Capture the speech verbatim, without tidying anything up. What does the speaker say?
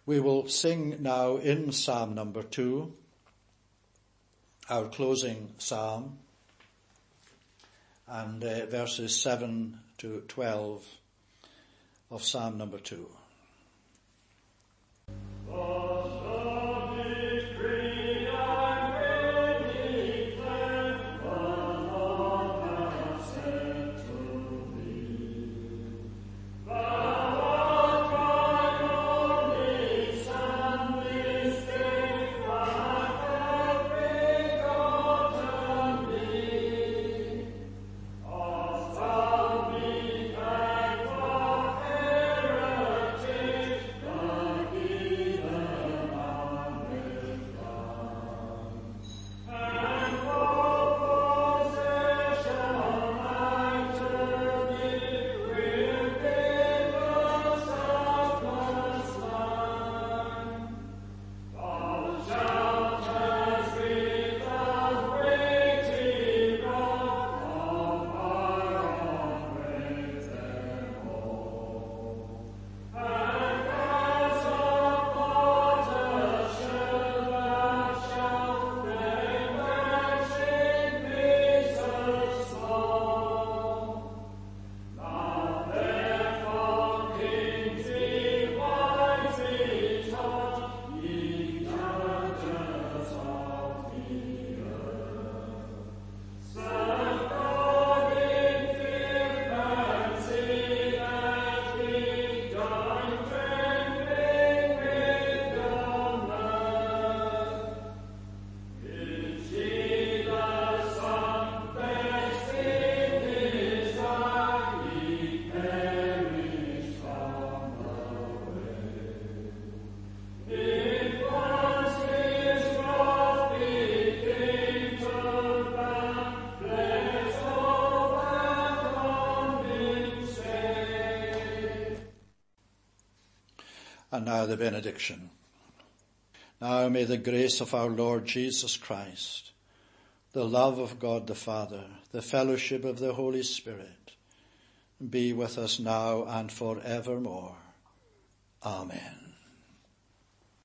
We will sing now in Psalm number two, our closing psalm, and uh, verses seven to twelve of Psalm number two. And now the benediction. Now may the grace of our Lord Jesus Christ, the love of God the Father, the fellowship of the Holy Spirit, be with us now and forevermore. Amen.